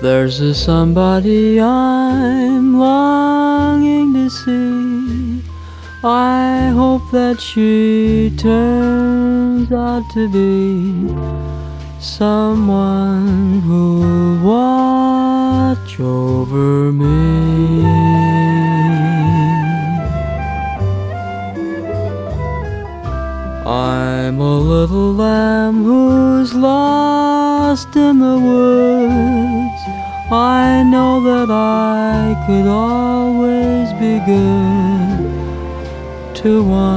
There's a somebody I'm longing to see. I hope that she turns out to be someone who'll watch over me. I'm a little lamb who's lost in the woods. I know that I could always be good to one.